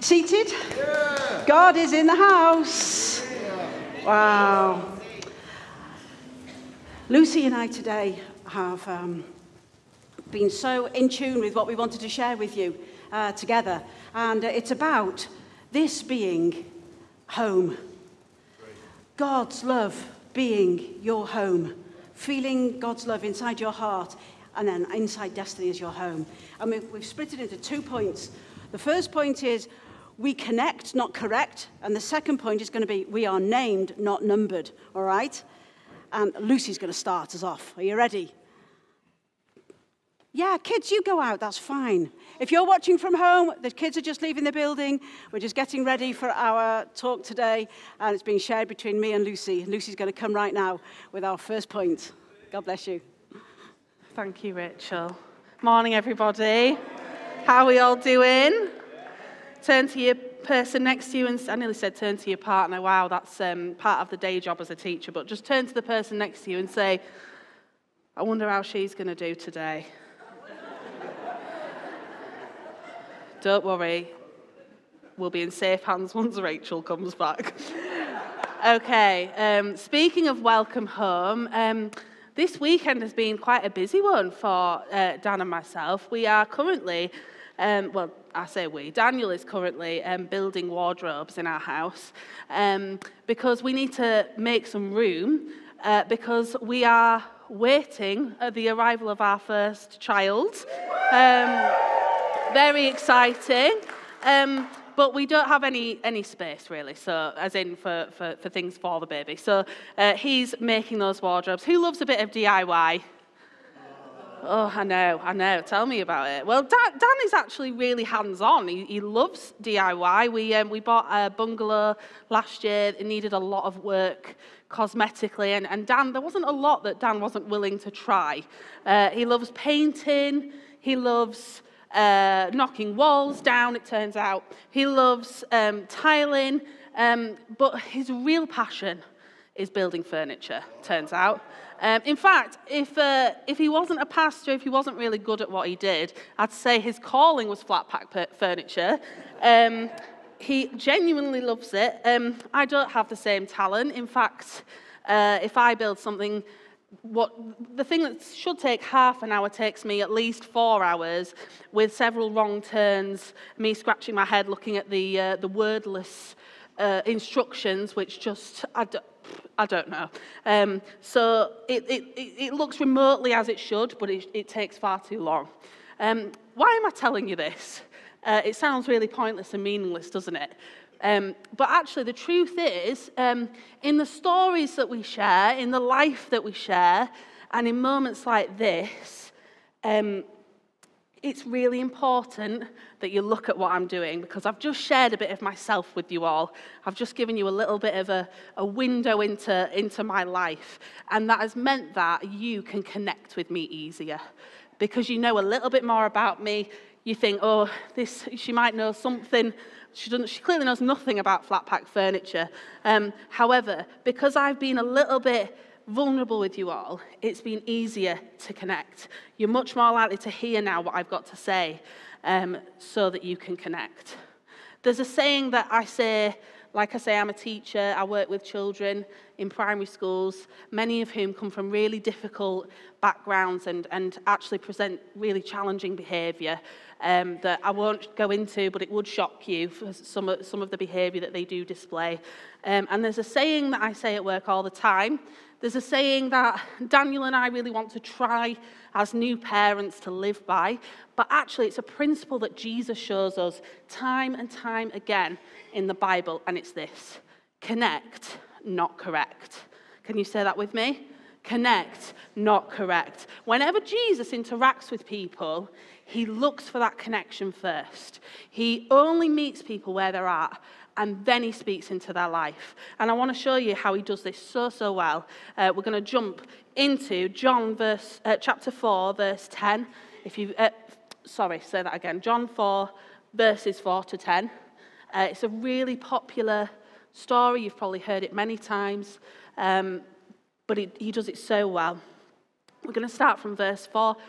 Seated? Yeah. God is in the house. Yeah. Wow. Lucy and I today have been so in tune with what we wanted to share with you together. And it's about this being home. God's love being your home. Feeling God's love inside your heart, and then inside Destiny is your home. And we've split it into 2 points. The first point is we connect, not correct. And the second point is going to be we are named, not numbered. All right? And Lucy's going to start us off. Are you ready? Yeah, kids, you go out. That's fine. If you're watching from home, the kids are just leaving the building. We're just getting ready for our talk today. And it's being shared between me and Lucy. Lucy's going to come right now with our first point. God bless you. Thank you, Rachel. Morning, everybody. How are we all doing? Turn to your person next to you and I nearly said turn to your partner. Wow, that's part of the day job as a teacher. But just turn to the person next to you and say, I wonder how she's going to do today. Don't worry. We'll be in safe hands once Rachel comes back. Okay, speaking of welcome home, this weekend has been quite a busy one for Dan and myself. We are currently, well, I say we, Daniel is currently building wardrobes in our house because we need to make some room because we are waiting at the arrival of our first child. Very exciting. But we don't have any space, really, so as in for things for the baby. So he's making those wardrobes. Who loves a bit of DIY? Oh, I know. Tell me about it. Well, Dan is actually really hands-on. He loves DIY. We bought a bungalow last year. It needed a lot of work cosmetically, and Dan, there wasn't a lot that Dan wasn't willing to try. He loves painting. He loves knocking walls down, it turns out. He loves tiling, but his real passion is building furniture, turns out. In fact, if he wasn't a pastor, if he wasn't really good at what he did, I'd say his calling was flat pack furniture. He genuinely loves it. I don't have the same talent. In fact, if I build something, the thing that should take half an hour takes me at least 4 hours, with several wrong turns, me scratching my head looking at the wordless instructions, which just I don't know. So it looks remotely as it should, but it takes far too long. Why am I telling you this? It sounds really pointless and meaningless, doesn't it? But actually, the truth is, in the stories that we share, in the life that we share, and in moments like this, it's really important that you look at what I'm doing, because I've just shared a bit of myself with you all. I've just given you a little bit of a window into my life, and that has meant that you can connect with me easier, because you know a little bit more about me. You think, oh, she might know something. She clearly knows nothing about flat pack furniture. However, because I've been a little bit vulnerable with you all, it's been easier to connect. You're much more likely to hear now what I've got to say so that you can connect. There's a saying that I say, like I say, I'm a teacher. I work with children in primary schools, many of whom come from really difficult backgrounds and actually present really challenging behaviour that I won't go into, but it would shock you for some of the behaviour that they do display. And there's a saying that I say at work all the time. There's a saying that Daniel and I really want to try as new parents to live by, but actually it's a principle that Jesus shows us time and time again in the Bible, and it's this: connect, not correct. Can you say that with me? Connect, not correct. Whenever Jesus interacts with people, he looks for that connection first. He only meets people where they're at, and then he speaks into their life. And I want to show you how he does this so well. We're going to jump into John chapter 4, verse 10. Say that again. John 4, verses 4 to 10. It's a really popular story. You've probably heard it many times, but he does it so well. We're going to start from verse 4.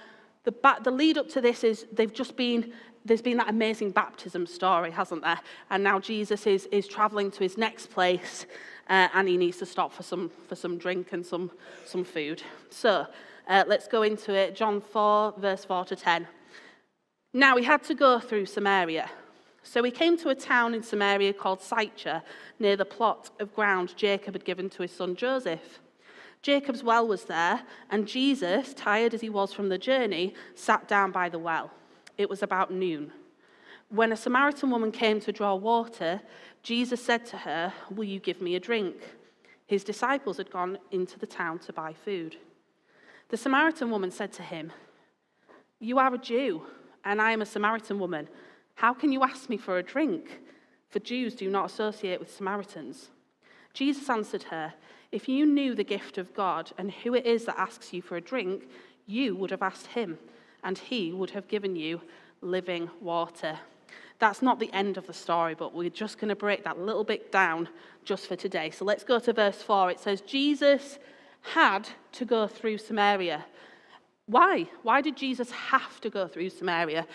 The lead up to this is there's been that amazing baptism story, hasn't there? And now Jesus is traveling to his next place, and he needs to stop for some drink and some food. So let's go into it. John 4, verse 4 to 10. Now he had to go through Samaria. So he came to a town in Samaria called Sychar, near the plot of ground Jacob had given to his son Joseph. Jacob's well was there, and Jesus, tired as he was from the journey, sat down by the well. It was about noon. When a Samaritan woman came to draw water, Jesus said to her, "Will you give me a drink?" His disciples had gone into the town to buy food. The Samaritan woman said to him, "You are a Jew, and I am a Samaritan woman. How can you ask me for a drink? For Jews do not associate with Samaritans." Jesus answered her, "If you knew the gift of God and who it is that asks you for a drink, you would have asked him, and he would have given you living water." That's not the end of the story, but we're just going to break that little bit down just for today. So let's go to verse 4. It says, Jesus had to go through Samaria. Why? Why did Jesus have to go through Samaria?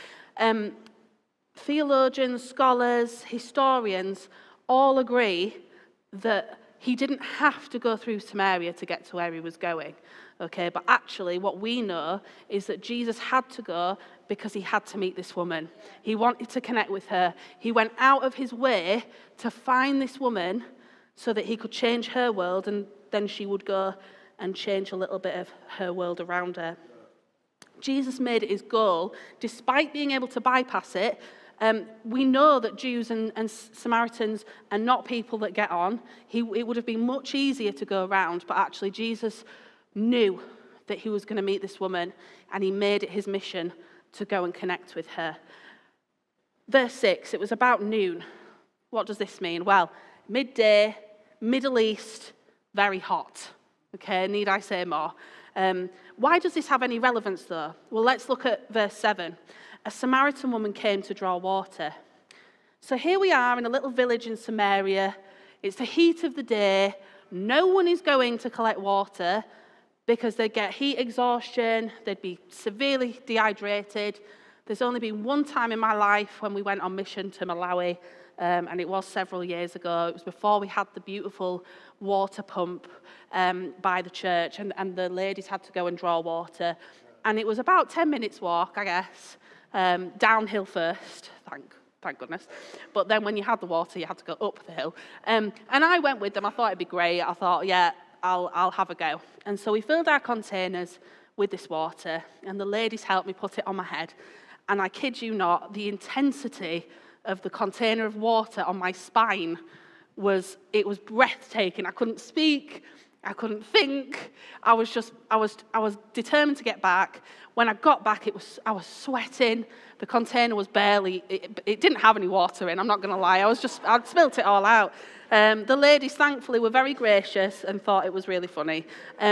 Theologians, scholars, historians all agree that he didn't have to go through Samaria to get to where he was going, okay? But actually what we know is that Jesus had to go because he had to meet this woman. He wanted to connect with her. He went out of his way to find this woman so that he could change her world, and then she would go and change a little bit of her world around her. Jesus made it his goal, despite being able to bypass it. We know that Jews and Samaritans are not people that get on. It would have been much easier to go around, but actually Jesus knew that he was going to meet this woman, and he made it his mission to go and connect with her. Verse 6, it was about noon. What does this mean? Well, midday, Middle East, very hot. Okay, need I say more? Why does this have any relevance though? Well, let's look at verse 7. A Samaritan woman came to draw water. So here we are in a little village in Samaria. It's the heat of the day. No one is going to collect water because they'd get heat exhaustion. They'd be severely dehydrated. There's only been one time in my life when we went on mission to Malawi, and it was several years ago. It was before we had the beautiful water pump by the church, and the ladies had to go and draw water. And it was about 10 minutes walk, I guess. Downhill first, thank goodness. But then when you had the water, you had to go up the hill. And I went with them. I thought it'd be great. I thought, yeah, I'll have a go. And so we filled our containers with this water, and the ladies helped me put it on my head. And I kid you not, the intensity of the container of water on my spine was breathtaking. I couldn't speak. I couldn't think. I was determined to get back. When I got back, I was sweating. The container was it didn't have any water in, I'm not going to lie. I'd spilt it all out. The ladies, thankfully, were very gracious and thought it was really funny.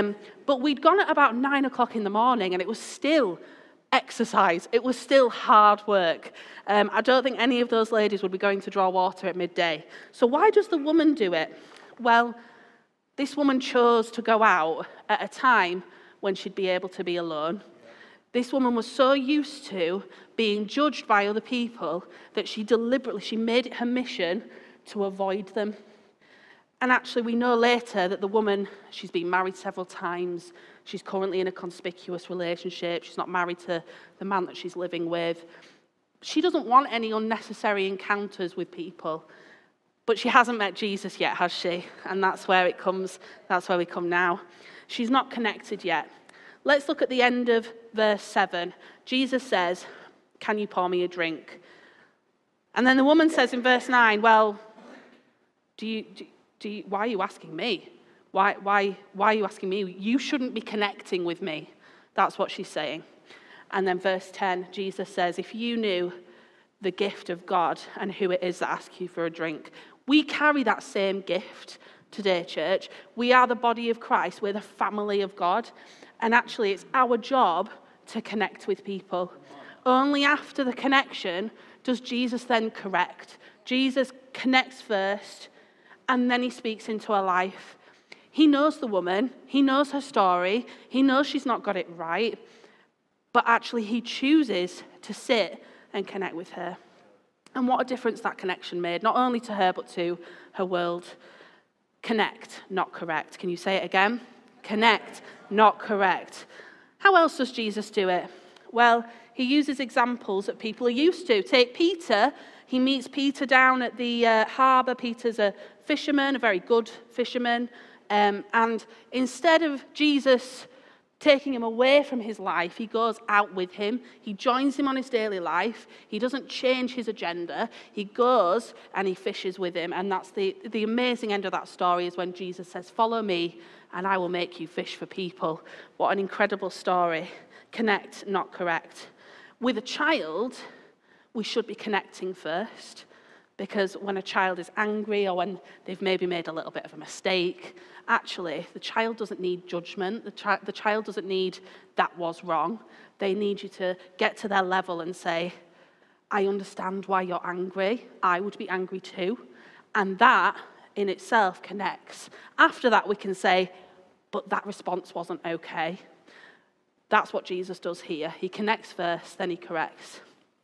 But we'd gone at about 9 o'clock in the morning, and it was still exercise. It was still hard work. I don't think any of those ladies would be going to draw water at midday. So why does the woman do it? Well, this woman chose to go out at a time when she'd be able to be alone. This woman was so used to being judged by other people that she made it her mission to avoid them. And actually, we know later that the woman, she's been married several times. She's currently in a conspicuous relationship. She's not married to the man that she's living with. She doesn't want any unnecessary encounters with people. But she hasn't met Jesus yet, has she? And that's where it comes. That's where we come now. She's not connected yet. Let's look at the end of verse 7. Jesus says, "Can you pour me a drink?" And then the woman says in verse 9, "Well, why are you asking me? Why are you asking me? You shouldn't be connecting with me." That's what she's saying. And then verse 10, Jesus says, "If you knew the gift of God and who it is that asks you for a drink." We carry that same gift today, church. We are the body of Christ. We're the family of God. And actually, it's our job to connect with people. Only after the connection does Jesus then correct. Jesus connects first, and then he speaks into her life. He knows the woman. He knows her story. He knows she's not got it right. but actually he chooses to sit and connect with her. And what a difference that connection made, not only to her, but to her world. Connect, not correct. Can you say it again? Connect, not correct. How else does Jesus do it? Well, he uses examples that people are used to. Take Peter. He meets Peter down at the harbour. Peter's a fisherman, a very good fisherman. And instead of Jesus taking him away from his life, he goes out with him. He joins him on his daily life. He doesn't change his agenda. He goes and he fishes with him. And that's the amazing end of that story, is when Jesus says, "Follow me and I will make you fish for people." What an incredible story. Connect, not correct. With a child, we should be connecting first, because when a child is angry or when they've maybe made a little bit of a mistake, actually, the child doesn't need judgment. The child doesn't need, "that was wrong." They need you to get to their level and say, "I understand why you're angry. I would be angry too." And that in itself connects. After that, we can say, "But that response wasn't okay." That's what Jesus does here. He connects first, then he corrects.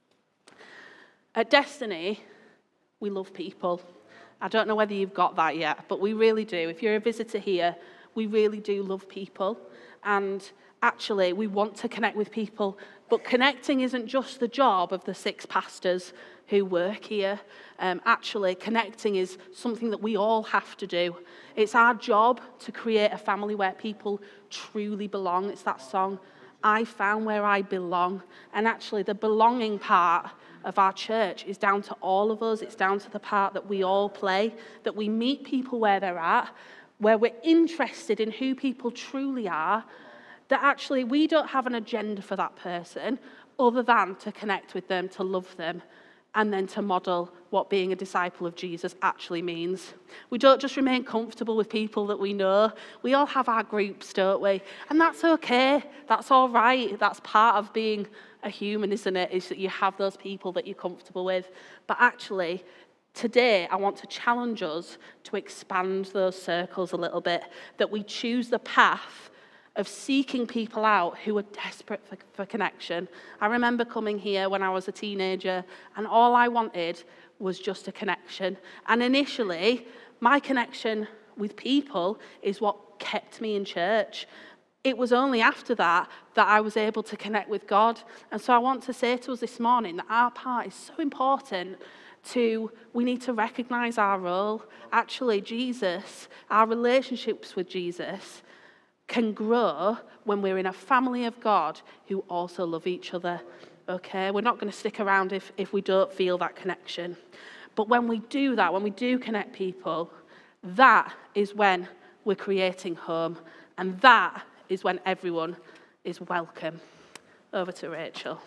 At Destiny, we love people. I don't know whether you've got that yet, but we really do. If you're a visitor here, we really do love people. And actually, we want to connect with people. But connecting isn't just the job of the 6 pastors who work here. Actually, connecting is something that we all have to do. It's our job to create a family where people truly belong. It's that song, "I found where I belong." And actually, the belonging part of our church is down to all of us. It's down to the part that we all play, that we meet people where they're at, where we're interested in who people truly are, that actually we don't have an agenda for that person other than to connect with them, to love them, and then to model what being a disciple of Jesus actually means. We don't just remain comfortable with people that we know. We all have our groups, don't we? And that's okay. That's all right. That's part of being a human, isn't it? Is that you have those people that you're comfortable with. But actually, today, I want to challenge us to expand those circles a little bit, that we choose the path of seeking people out who are desperate for connection. I remember coming here when I was a teenager, and all I wanted was just a connection. And initially, my connection with people is what kept me in church. It was only after that that I was able to connect with God. And so I want to say to us this morning that our part is so important. We need to recognize our role. Actually, Jesus, our relationships with Jesus, can grow when we're in a family of God who also love each other. Okay, we're not going to stick around if we don't feel that connection. But when we do that, when we do connect people, that is when we're creating home. And that is when everyone is welcome. Over to Rachel.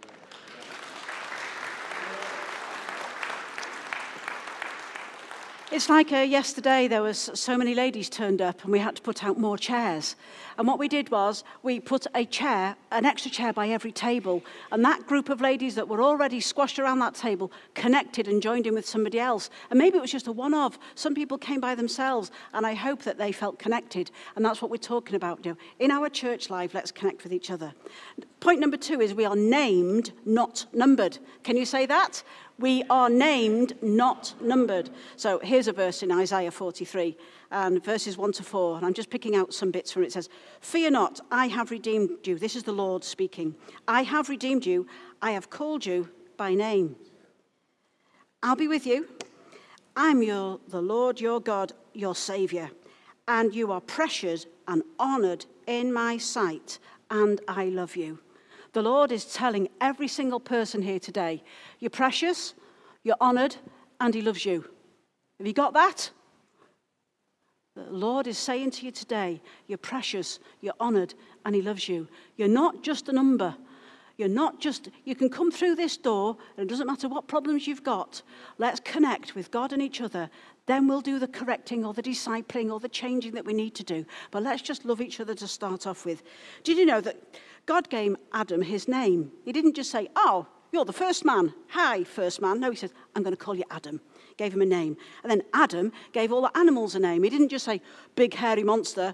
It's like yesterday there was so many ladies turned up and we had to put out more chairs. And what we did was we put an extra chair by every table. And that group of ladies that were already squashed around that table connected and joined in with somebody else. And maybe it was just a one-off. Some people came by themselves, and I hope that they felt connected. And that's what we're talking about now. In our church life, let's connect with each other. Point number 2 is we are named, not numbered. Can you say that? We are named, not numbered. So here's a verse in Isaiah 43, and verses 1 to 4, and I'm just picking out some bits from it. It says, "Fear not, I have redeemed you." This is the Lord speaking. "I have redeemed you. I have called you by name. I'll be with you. I'm the Lord your God, your Saviour, and you are precious and honoured in my sight, and I love you." The Lord is telling every single person here today, you're precious, you're honoured, and he loves you. Have you got that? The Lord is saying to you today, you're precious, you're honoured, and he loves you. You're not just a number. You can come through this door, and it doesn't matter what problems you've got. Let's connect with God and each other. Then we'll do the correcting or the discipling or the changing that we need to do. But let's just love each other to start off with. Did you know that God gave Adam his name? He didn't just say, "Oh, you're the first man. Hi, first man." No, he said, "I'm going to call you Adam." Gave him a name. And then Adam gave all the animals a name. He didn't just say, "Big hairy monster,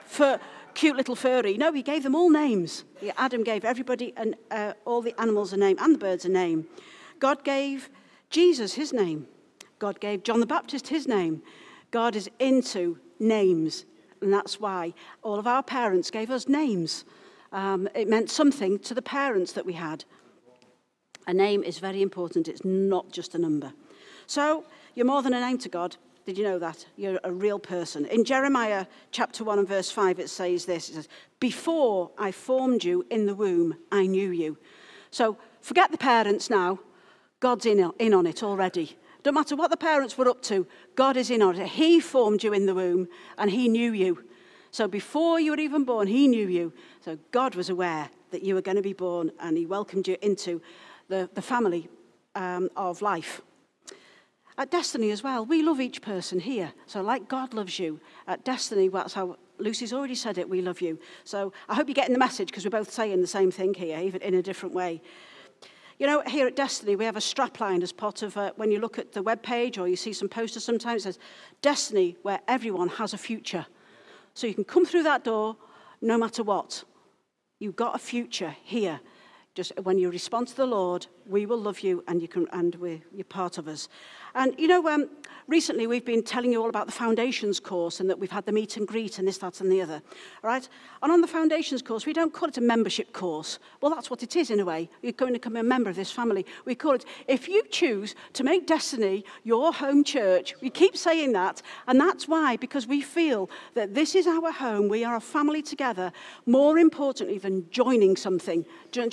cute little furry. No, he gave them all names. Adam gave everybody, all the animals a name, and the birds a name. God gave Jesus his name. God gave John the Baptist his name. God is into names, and that's why all of our parents gave us names. It meant something to the parents that we had. A name is very important. It's not just a number. So you're more than a name to God. Did you know that? You're a real person. In Jeremiah chapter 1 and verse 5, it says this. It says, before I formed you in the womb, I knew you. So forget the parents now. God's in on it already. Don't matter what the parents were up to, God is in on it. He formed you in the womb and he knew you. So before you were even born, he knew you. So God was aware that you were going to be born and he welcomed you into the family of life. At Destiny as well, we love each person here. So like God loves you, at Destiny, that's how Lucy's already said it, we love you. So I hope you're getting the message because we're both saying the same thing here, even in a different way. You know, here at Destiny, we have a strapline as part of, when you look at the webpage or you see some posters sometimes, it says, Destiny, where everyone has a future. So you can come through that door no matter what. You've got a future here. Just when you respond to the Lord, we will love you and you're part of us. And you know, recently we've been telling you all about the Foundations course and that we've had the meet and greet and this, that and the other. All right? And on the Foundations course, we don't call it a membership course. Well, that's what it is in a way. You're going to become a member of this family. We call it, if you choose to make Destiny your home church, we keep saying that. And that's why, because we feel that this is our home. We are a family together. More importantly than joining something,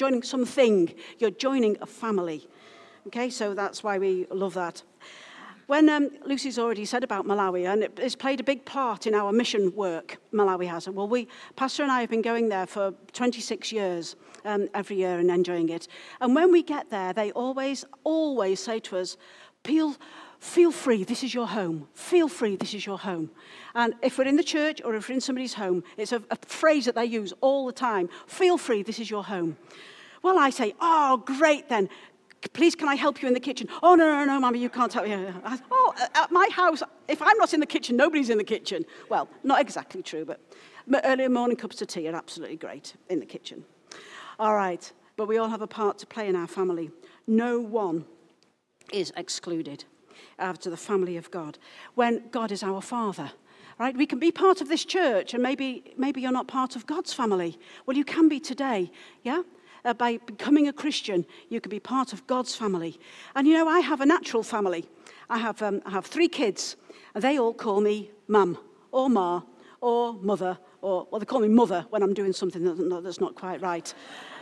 you're joining a family. Okay, so that's why we love that. When Lucy's already said about Malawi, and it's played a big part in our mission work, Malawi has. Well, Pastor and I have been going there for 26 years, every year, and enjoying it. And when we get there, they always say to us, feel free, this is your home. Feel free, this is your home. And if we're in the church or if we're in somebody's home, it's a phrase that they use all the time. Feel free, this is your home. Well, I say, oh, great then. Please, can I help you in the kitchen? Oh, no, Mummy, you can't help me. At my house, if I'm not in the kitchen, nobody's in the kitchen. Well, not exactly true, but early morning cups of tea are absolutely great in the kitchen. All right, but we all have a part to play in our family. No one is excluded to the family of God when God is our Father. Right? We can be part of this church, and maybe you're not part of God's family. Well, you can be today, yeah? By becoming a Christian, you can be part of God's family. And you know, I have a natural family. I have 3 kids, and they all call me Mum, or Ma, or Mother, or, well, they call me Mother when I'm doing something that's not quite right.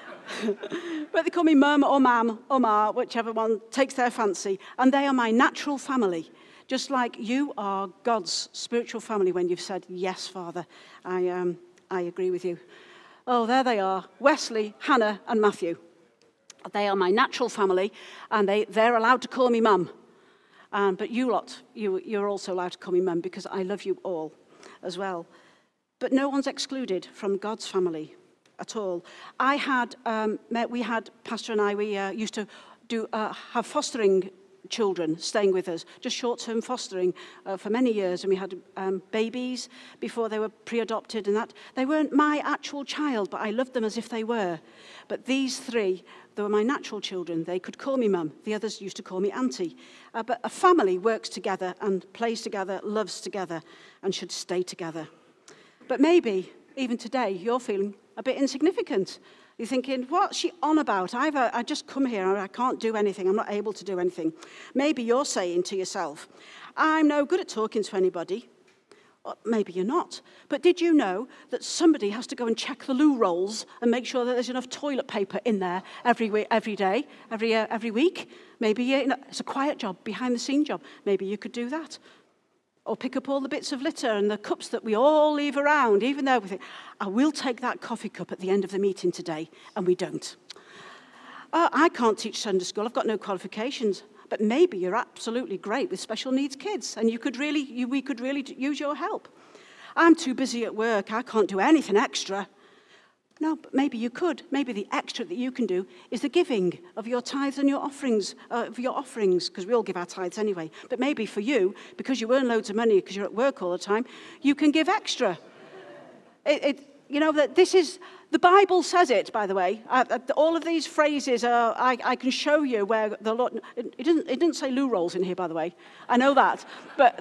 But they call me Mum, or Mam, or Ma, whichever one takes their fancy, and they are my natural family. Just like you are God's spiritual family when you've said, yes, Father, I agree with you. Oh, there they are, Wesley, Hannah, and Matthew. They are my natural family, and they're allowed to call me Mum. But you lot, you're also allowed to call me Mum because I love you all as well. But no one's excluded from God's family at all. We had, Pastor and I, we used to have fostering children staying with us, just short-term fostering for many years, and we had babies before they were pre-adopted and that. They weren't my actual child, but I loved them as if they were. But these 3, they were my natural children. They could call me Mum. The others used to call me Auntie. But a family works together and plays together, loves together, and should stay together. But maybe, even today, you're feeling a bit insignificant. You're thinking, what's she on about? I just come here and I can't do anything. I'm not able to do anything. Maybe you're saying to yourself, I'm no good at talking to anybody. Or maybe you're not. But did you know that somebody has to go and check the loo rolls and make sure that there's enough toilet paper in there every day, every week? Maybe it's a quiet job, behind-the-scenes job. Maybe you could do that. Or pick up all the bits of litter and the cups that we all leave around, even though we think, I will take that coffee cup at the end of the meeting today, and we don't. I can't teach Sunday school, I've got no qualifications, but maybe you're absolutely great with special needs kids, and we could really use your help. I'm too busy at work, I can't do anything extra. No, but maybe you could. Maybe the extra that you can do is the giving of your tithes and your offerings, because we all give our tithes anyway. But maybe for you, because you earn loads of money because you're at work all the time, you can give extra. That this is, the Bible says it, by the way. All of these phrases, I can show you where the Lord, it didn't say loo rolls in here, by the way. I know that. But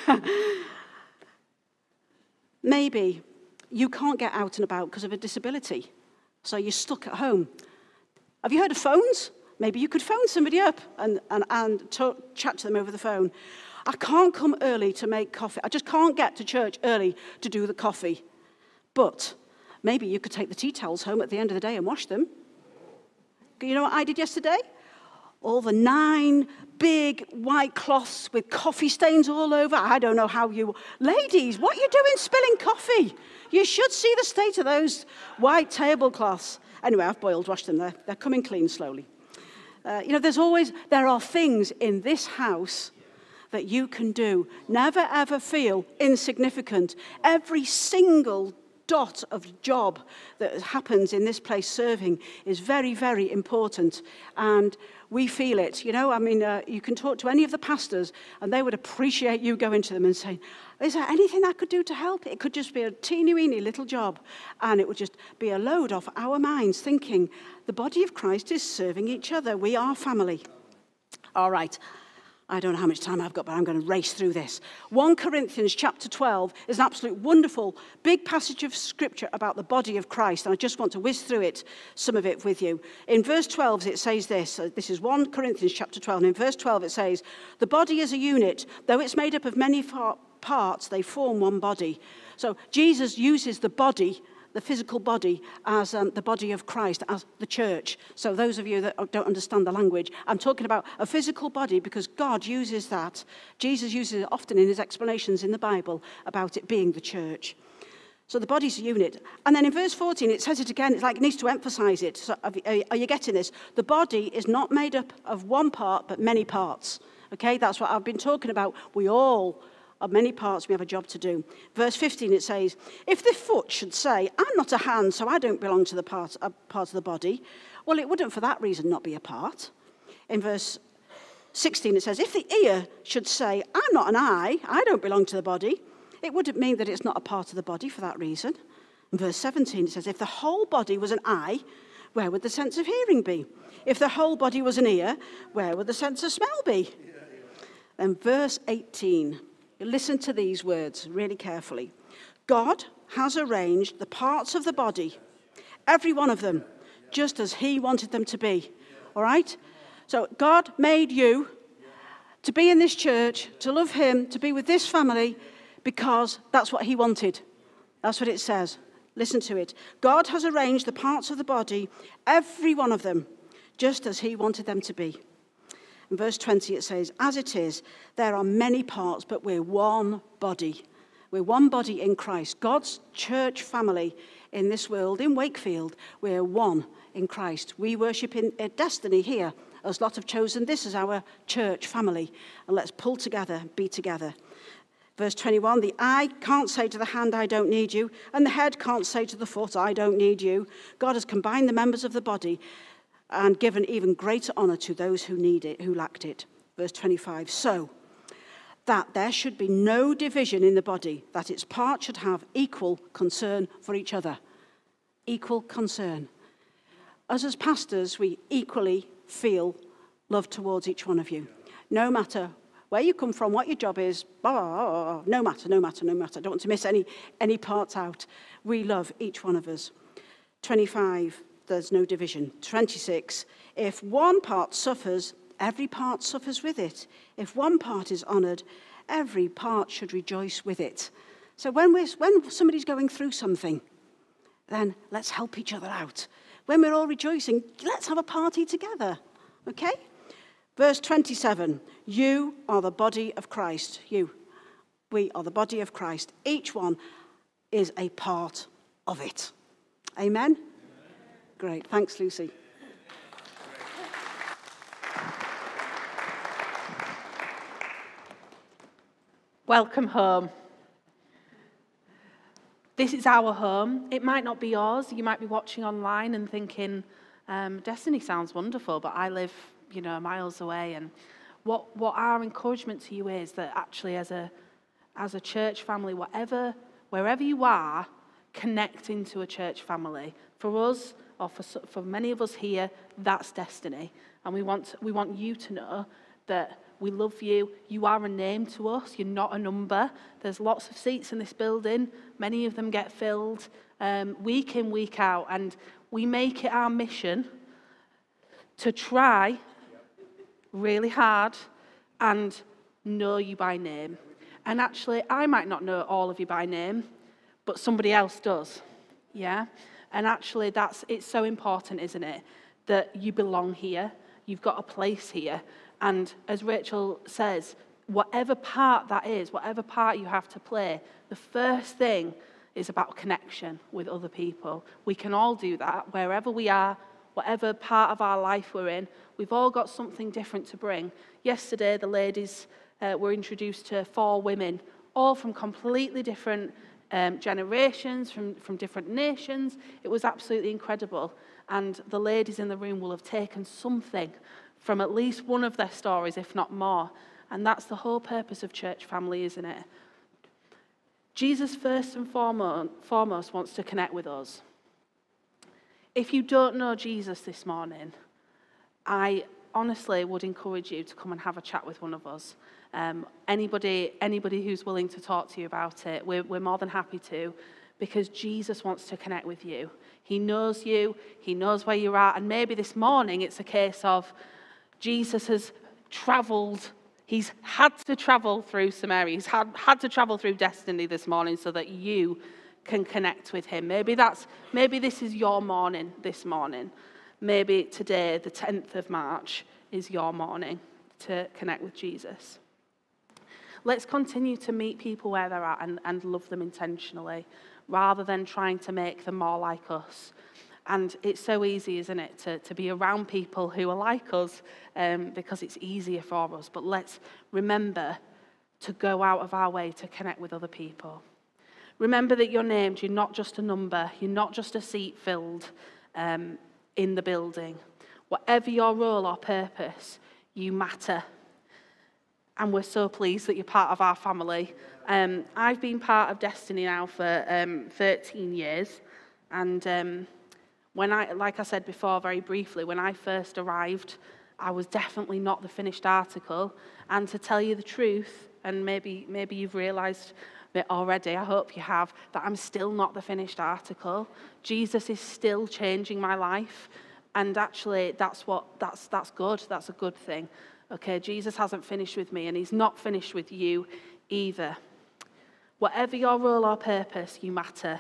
maybe you can't get out and about because of a disability. So you're stuck at home. Have you heard of phones? Maybe you could phone somebody up and chat to them over the phone. I can't come early to make coffee. I just can't get to church early to do the coffee. But maybe you could take the tea towels home at the end of the day and wash them. You know what I did yesterday? All the 9 big white cloths with coffee stains all over. I don't know how you... Ladies, what are you doing spilling coffee? You should see the state of those white tablecloths. Anyway, I've washed them. They're coming clean slowly. There are things in this house that you can do. Never, ever feel insignificant. Every single dot of job that happens in this place serving is very, very important. And we feel it. You can talk to any of the pastors and they would appreciate you going to them and saying, is there anything I could do to help? It could just be a teeny-weeny little job. And it would just be a load off our minds thinking the body of Christ is serving each other. We are family. All right. I don't know how much time I've got, but I'm going to race through this. 1 Corinthians chapter 12 is an absolute wonderful, big passage of scripture about the body of Christ, and I just want to whiz through some of it with you. In verse 12, it says this. This is 1 Corinthians chapter 12, and in verse 12 it says, the body is a unit. Though it's made up of many parts, they form one body. So Jesus uses the body, the physical body, as the body of Christ, as the church. So those of you that don't understand the language, I'm talking about a physical body because God uses that. Jesus uses it often in his explanations in the Bible about it being the church. So the body's a unit. And then in verse 14, it says it again. It's like it needs to emphasize it. So are you getting this? The body is not made up of one part, but many parts. Okay, that's what I've been talking about. We all are many parts, we have a job to do. Verse 15, it says, if the foot should say, I'm not a hand, so I don't belong to the part of the body, well, it wouldn't for that reason not be a part. In verse 16, it says, if the ear should say, I'm not an eye, I don't belong to the body, it wouldn't mean that it's not a part of the body for that reason. In verse 17, it says, if the whole body was an eye, where would the sense of hearing be? If the whole body was an ear, where would the sense of smell be? Then verse 18, listen to these words really carefully. God has arranged the parts of the body, every one of them, just as he wanted them to be. All right? So God made you to be in this church, to love him, to be with this family, because that's what he wanted. That's what it says. Listen to it. God has arranged the parts of the body, every one of them, just as he wanted them to be. In verse 20 it says, as it is, there are many parts, but we're one body. We're one body in Christ. God's church family in this world, in Wakefield, we're one in Christ. We worship in Destiny here, as Lot have chosen this as our church family. And let's pull together, be together. Verse 21, the eye can't say to the hand, I don't need you, and the head can't say to the foot, I don't need you. God has combined the members of the body and given even greater honor to those who need it, who lacked it. Verse 25, so that there should be no division in the body, that its parts should have equal concern for each other. Equal concern. Us as pastors, we equally feel love towards each one of you. No matter where you come from, what your job is, blah, blah, blah, blah, no matter. I don't want to miss any parts out. We love each one of us. 25, there's no division. 26, if one part suffers, every part suffers with it. If one part is honored, every part should rejoice with it. So when somebody's going through something, then let's help each other out. When we're all rejoicing, let's have a party together. Okay? Verse 27, you are the body of Christ. We are the body of Christ. Each one is a part of it. Amen? Great. Thanks, Lucy. Welcome home. This is our home. It might not be yours. You might be watching online and thinking, Destiny sounds wonderful, but I live, miles away. And what our encouragement to you is that actually as a church family, wherever you are, connecting to a church family. For us, or for many of us here, that's destiny. And we want you to know that we love you. You are a name to us. You're not a number. There's lots of seats in this building. Many of them get filled week in, week out. And we make it our mission to try really hard and know you by name. And actually, I might not know all of you by name, but somebody else does. Yeah? And actually, it's so important, isn't it, that you belong here. You've got a place here. And as Rachel says, whatever part that is, whatever part you have to play, the first thing is about connection with other people. We can all do that wherever we are, whatever part of our life we're in. We've all got something different to bring. Yesterday, the ladies were introduced to 4 women, all from completely different generations, from different nations. It was absolutely incredible. And the ladies in the room will have taken something from at least one of their stories, if not more. And that's the whole purpose of church family, isn't it? Jesus, first and foremost, wants to connect with us. If you don't know Jesus this morning, I honestly would encourage you to come and have a chat with one of us. Anybody who's willing to talk to you about it, we're more than happy to, because Jesus wants to connect with you. He knows you. He knows where you're at. And maybe this morning it's a case of Jesus has travelled. He's had to travel through Samaria. He's had to travel through destiny this morning so that you can connect with him. Maybe this is your morning this morning. Maybe today, the 10th of March, is your morning to connect with Jesus. Let's continue to meet people where they're at and love them intentionally, rather than trying to make them more like us. And it's so easy, isn't it, to be around people who are like us because it's easier for us. But let's remember to go out of our way to connect with other people. Remember that you're named. You're not just a number. You're not just a seat filled in the building. Whatever your role or purpose, you matter. And we're so pleased that you're part of our family. I've been part of Destiny now for 13 years. And like I said before, very briefly, when I first arrived, I was definitely not the finished article. And to tell you the truth, and maybe you've realised it already, I hope you have, that I'm still not the finished article. Jesus is still changing my life. And actually, that's good. That's a good thing. Okay, Jesus hasn't finished with me, and he's not finished with you either. Whatever your role or purpose, you matter.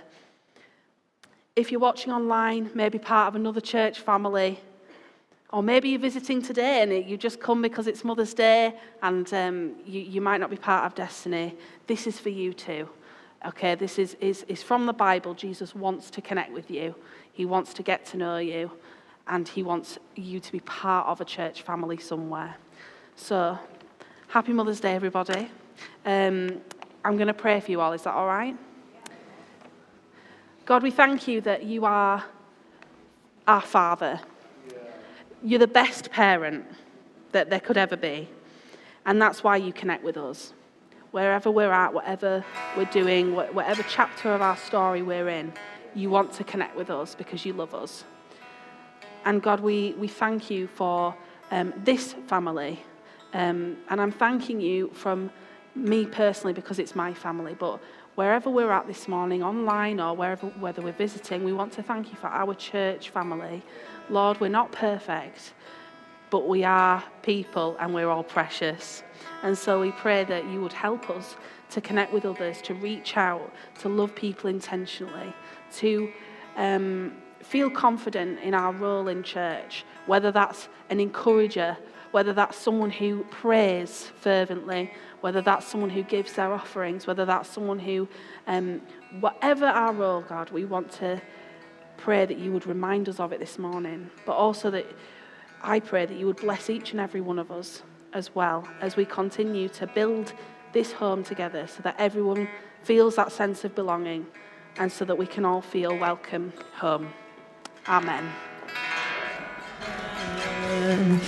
If you're watching online, maybe part of another church family, or maybe you're visiting today and you just come because it's Mother's Day and you might not be part of Destiny, this is for you too. Okay, this is from the Bible. Jesus wants to connect with you. He wants to get to know you, and he wants you to be part of a church family somewhere. So, happy Mother's Day, everybody. I'm going to pray for you all. Is that all right? God, we thank you that you are our Father. You're the best parent that there could ever be. And that's why you connect with us. Wherever we're at, whatever we're doing, whatever chapter of our story we're in, you want to connect with us because you love us. And God, we thank you for this family. And I'm thanking you from me personally because it's my family. But wherever we're at this morning, online or whether we're visiting, we want to thank you for our church family. Lord, we're not perfect, but we are people and we're all precious. And so we pray that you would help us to connect with others, to reach out, to love people intentionally, to feel confident in our role in church, whether that's an encourager, whether that's someone who prays fervently, whether that's someone who gives their offerings, whether that's someone who, whatever our role, God, we want to pray that you would remind us of it this morning, but also that I pray that you would bless each and every one of us as well as we continue to build this home together so that everyone feels that sense of belonging and so that we can all feel welcome home. Amen.